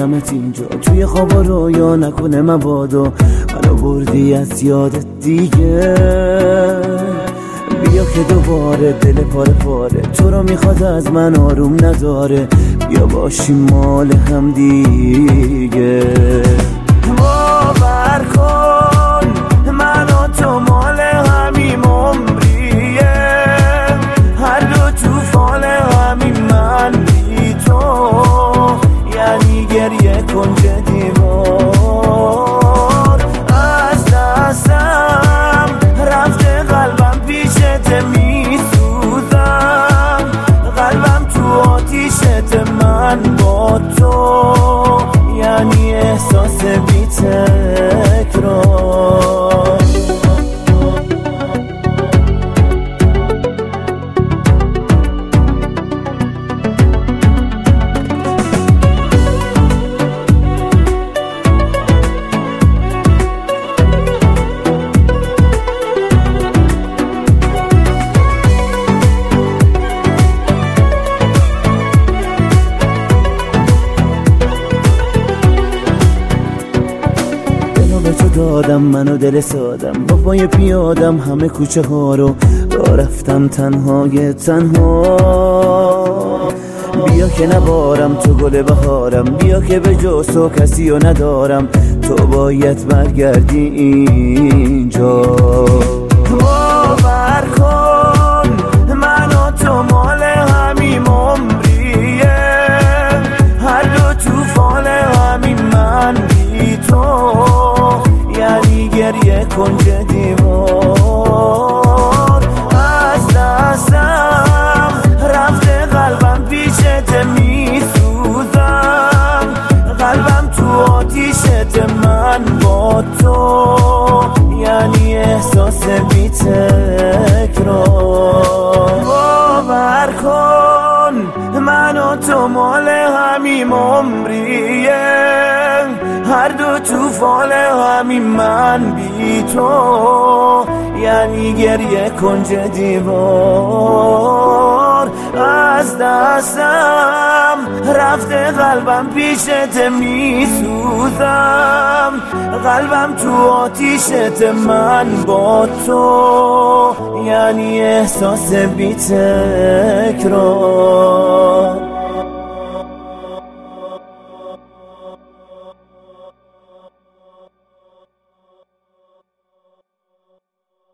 ببینمت اینجا توی خواب و رویا، نکنه مبادا منو بردی از یادت دیگه. بیا که دوباره دل پاره پاره تو رو میخواد از من، آروم نداره، بیا باشیم مال هم دیگه. باور کن من و تو مال همیم عمریه، هر دو تو فال همین من بی تو، یعنی گریه کن که دیوار از دستم رفته، قلبم پیشت میسوزم، قلبم تو آتیشت من با تو، یعنی احساس بی تکرار. به تو دادم منو دل سادم، با پای پیادم همه کوچه ها رو رفتم تنهای تنها. بیا که نبارم تو گل بهارم، بیا که به جز تو کسی رو ندارم، تو باید برگردی اینجا. باور کن من و تو مال همیم عمریه، هر دو تو فال همین من بی تو، یعنی گریه کن که دیوار از دستم رفته، قلبم پیشت میسوزم، قلبم تو آتیشت من با تو، یعنی احساس بی تکرار. باور کن من و تو مال همیم عمریه، هر دو تو فال همین من بی تو، یعنی گریه کن که دیوار از دستم رفته، قلبم پیشت میسوزم، قلبم تو آتیشت من با تو، یعنی احساس بی تکرار.